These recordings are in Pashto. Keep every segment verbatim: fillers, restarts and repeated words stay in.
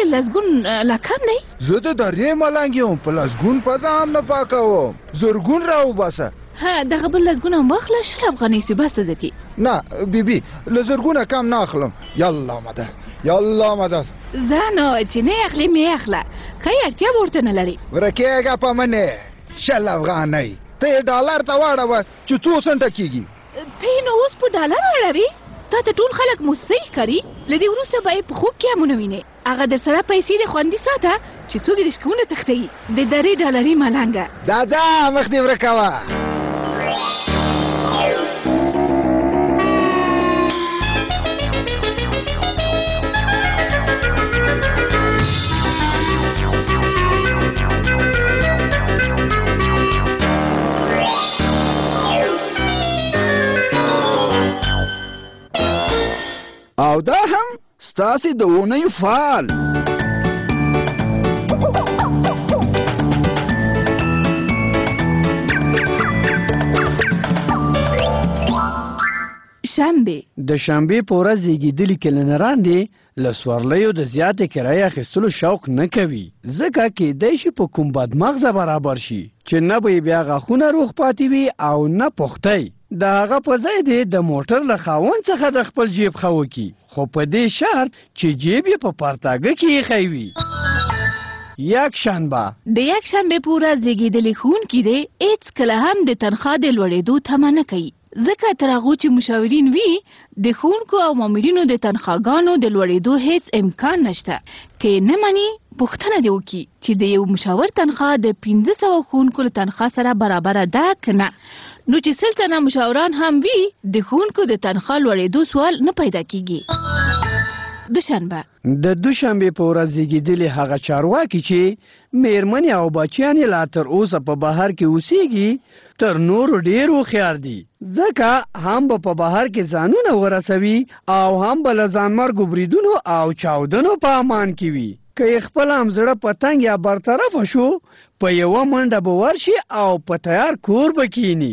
لسګون لا کم دی؟ زه د درې ملنګ یم، په لسګون پزه هم نه پاکوم، زرګون راوباسه. ها دغه بل لسګون هم واخله، شل افغانۍ سي بس ته ځتي. نه بیبي له زرګونه کم نه اخلم. یالله مدد یالله مدد. زه نو چې نه اخلي مې اخله، که یې اړتیا به ورته نه لري. ورکېږه په منې شل افغانۍ ته یې ډالر ته واړوه چې څو سنټه کېږي. ته یې نو اوس په ډالر واړوې؟ تا ته ټول خلک موسۍ ښکاري، له دې وروسته به یې په خوب کې هم ونه وینې. هغه در سره پیسې دې خوندي ساته چې څوک یې رشکونه تښتوي. د درې ډالري ملنګه دا دا مخ دې ورکوه. او دا هم ستاسې د اونۍ فعال. شنبه د شنبې په ورځ زیږېدلي کلینران دي له سورلیو د زیاتې کرایې اخیستلو شوق نه کوي، ځکه کیدای شي په کوم بدمغزه برابر شي چې نه به یې بیا غاښونه روغ پاتې وي او نه پختی. د هغه په ځای دی د موټر له خاوند څخه د خپل جیب ښه وکړي، خو په دې شرط چې جیب یې په پرتاګه کې ایښی وي. یک شنبه د یک شنبې په ورځ زیږېدلی ښوونکي دی هېڅکله هم د تنخوا د لوړېدو تمه نه کوي، ځکه تر هغو چې مشاورین وي د ښوونکو او مامورینو د تنخواګانو د لوړېدو هیڅ امکان نشته. که یې نه مني پوښتنه دې وکړي چې د یو مشاور تنخوا د پنځه سوه ښوونکو له تنخوا سره برابره ده که نه. نو چې سل تنه مشاوران هم وي د ښوونکو د تنخوا لوړېدو سوال نه پیدا کیږي. دوشنبه د دوشنبې په ورځ زیږېدلي هغه چارواکي چې میرمنې او بچیان یې لا تر اوسه په بهر کې اوسېږي تر نورو ډېر هوښیار دي، ځکه هم به په بهر کې ځانونه ورسوي او هم به له ځانمرګو بریدونو او چاودنو په امان کې وي. که یې خپل هم زړه په تنګ یا برطرفه شو په یوه منډه به ورشي او په تیار کور به کینی.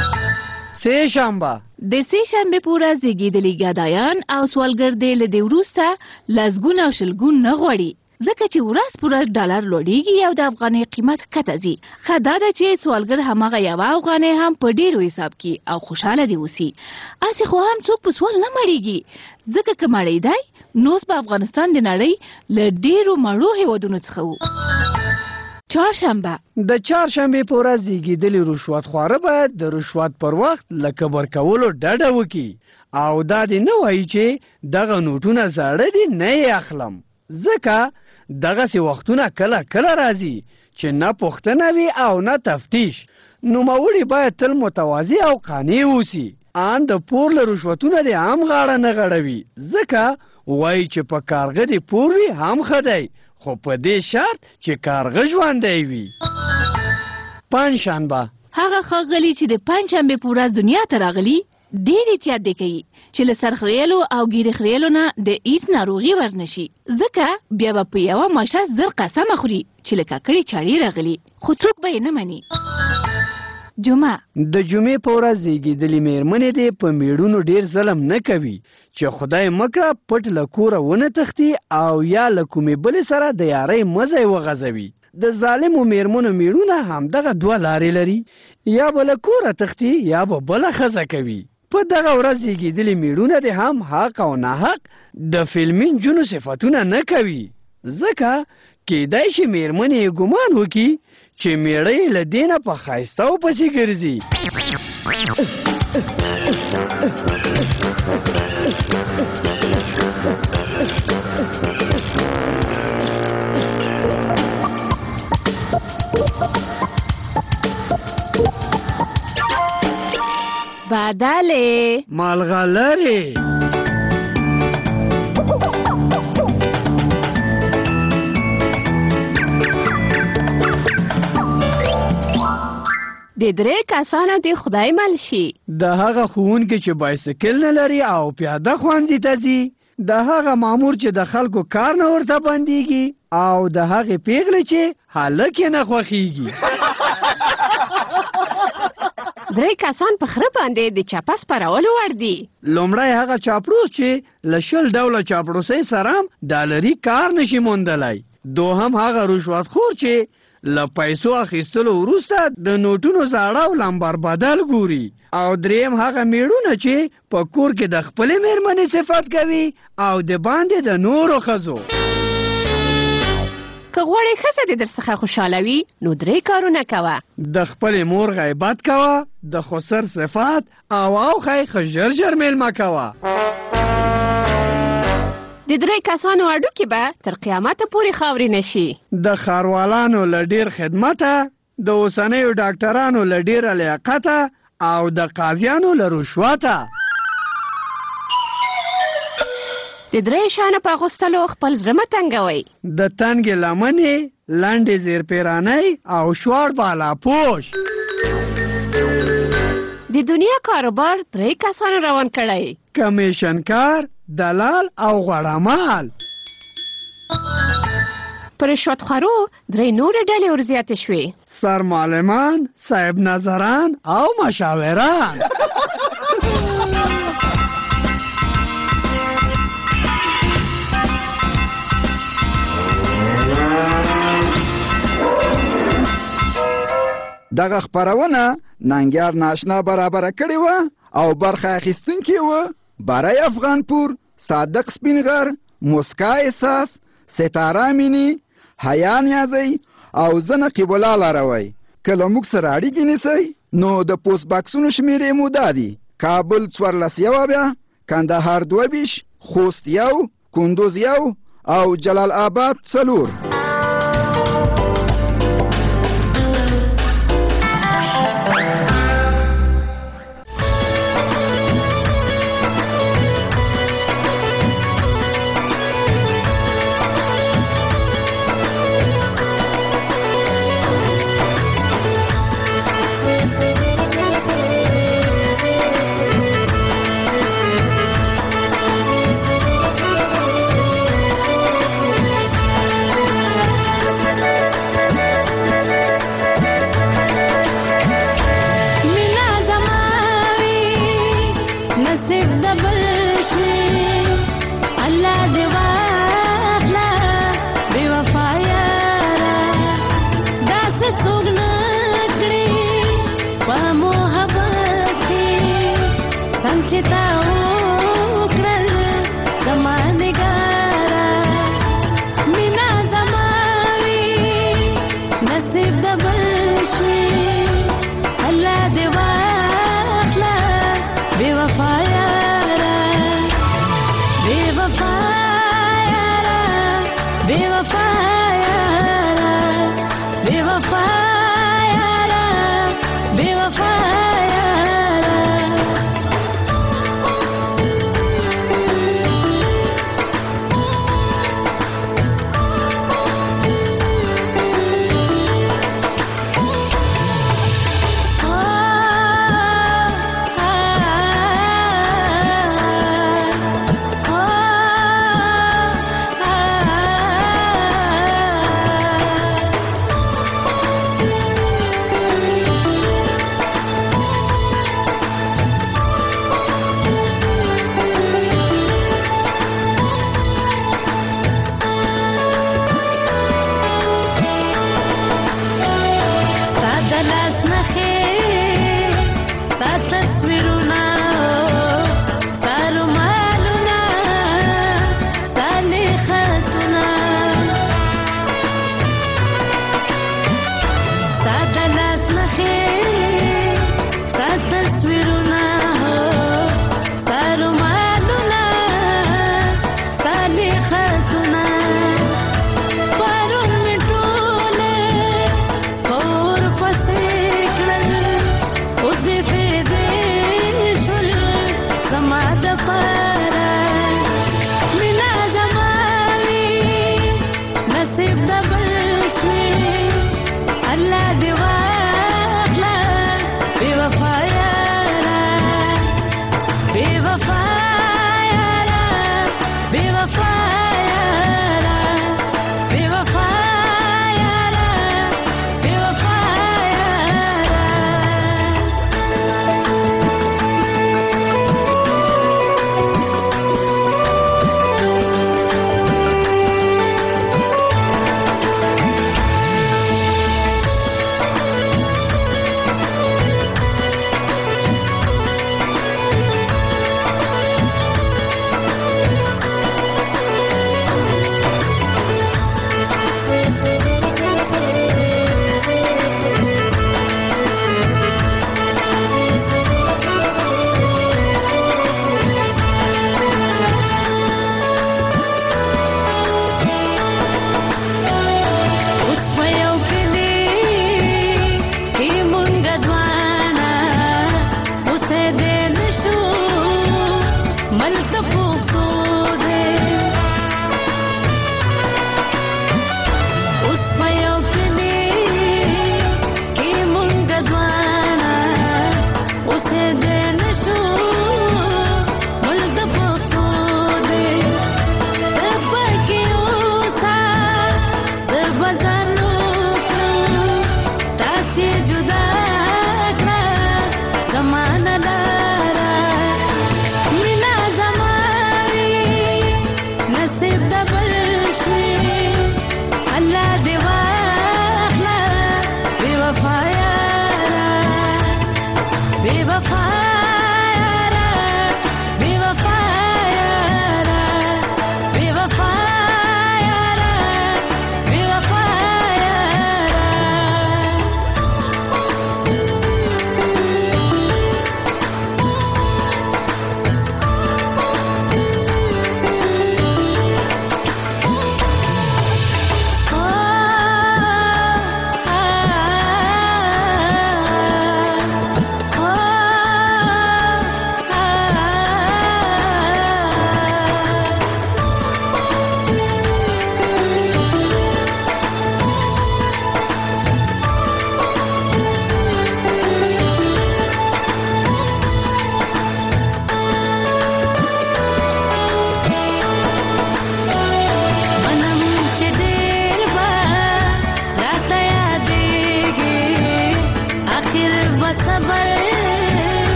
سه شنبه د سه شنبې په ورځ زیږېدلي ګدایان او سوالګر دی له دې وروسته لسګون او شلګون نه غواړي، ځکه چې ورځ په ورځ ډالر لوړېږي او د افغانۍ قیمت ښکته ځي. ښه دا ده چې سوالګر هماغه یوه افغانۍ هم په ډېرو حساب کې او خوشحاله دې اوسي. هسې خو هم څوک په سوال نه مړېږي، ځکه که مړېدی نو اوس به افغانستان د نړۍ له ډېرو مړو هېوادونو څخه و. چهارشنبه د چهارشنبې په ورځ زیږېدلي رشوتخواره باید د رشوت پر وخت له کبر کولو ډډه وکړي او دا دې نه وایي چې دغه نوټونه زاړه دي نه یې اخلم، ځکه دغسې وختونه کله کله راځي چې نه پوښتنه وي او نه تفتیش. نوموړي باید تل متواضع او قانع اوسي. ان د پور له رشوتونه دې هم غاړه نه غړوي، ځکه وایي چې په کارغه دې پور وي هم ښه دی، خو په دې شرط چې کارغه ژوندی وي. پنجشنبه هغه ښاغلي چې د پنجشنبې په ورځ دنیا ته راغلي ډېر احتیاط دی کوي چې له سرخریلو او ګیرې خریلو نه د هېڅ ناروغي ورنشي، ځکه بیا به په یوه ماشه زر قسمه خوري چې له ککړې چاړې راغلي، خو څوک به یې نه مني. جمعه د جمعې په ورځ زیږېدلي میرمنې دې په میړونو ډېر ظلم نه کوي چې خدای مکړه پټ له کوره ونه تښتي او یا له کومې بلې سره د یارۍ مزی وغځوي. د ظالمو میرمنو میړونه همدغه دوه لارې لري، یا به له کوره تښتي یا به بله ښځه کوي. په دغه ورځ زیږېدلي میړونه دې هم حق او ناحق د فلمي نجونو صفتونه نه کوي، ځکه کیدای شي میرمنې یې ګمان وکړي چې میړه یې له دې نه په ښایستهو پسې ګرځي. بدله مالغلرې د درې کسانو د خدای مل شي. د هغه ښوونکي چې بایسکل نه لري او پیاده ښوونځي ته ځي، د هغه مامور چې د خلکو کار نه ورته بندېږي او د هغې پیغلې چې هلک یې نه خوښېږي. درې کسان په خره باندې د چاپس پرولو وړ دي. لومړی هغه چاپړوس چې له شل ډوله چاپړوسۍ سره هم ډالري کار نشي موندلی. دوهم هغه رشوتخور چې له پیسو اخیستلو وروسته د نوټونو زاړه او لمبر بدل ګوري. او دریم هغه میړونه چې په کور کې د خپلې میرمنې صفت کوي او د باندې د نورو ښځو. که غواړې ښځه دې در څخه خوشحاله وي نو درې کارونه کوه. د خپلې مور غیبت کوه، د خسر صفات او اوښی ښه ژر ژر میلمه کوه. د درې کسانو اډوکې به تر قیامته پورې خاورې نه شي. د ښاروالانو له ډېر خدمته، د اوسنیو ډاکټرانو له ډېره لیاقته او د قاضیانو له رشوته. د درې شیانو په اغوستلو خپل زړه مه تنګوئ. د تنګې لمنې، لنډې زیرپیرانۍ او شوړ بالاپوش. د دنیا کاروبار درې کسانو روان کړی: کمیشنکار، دلال او غوړمال. په رشوتخورو درې نورې ډلې ورزیاتې شوې: سرمعلمان، صاحب نظران او مشاوران. دغه خپرونه ننګیار ناشنا برابره کړې وه او برخه اخیستونکي وه برای افغانپور، صادق سپینغر، مسکا احساس، ستاره امینی، حیا نیازی او زه نقیب الله لاروی. که له موږ سره اړیکې نیسئ نو د پوسټ باکسونو شمېرې مو دا دي: کابل څوارلس یوه، کندهار دوه ویشت، خوست یو، کندوز یو او جلال آباد څلور.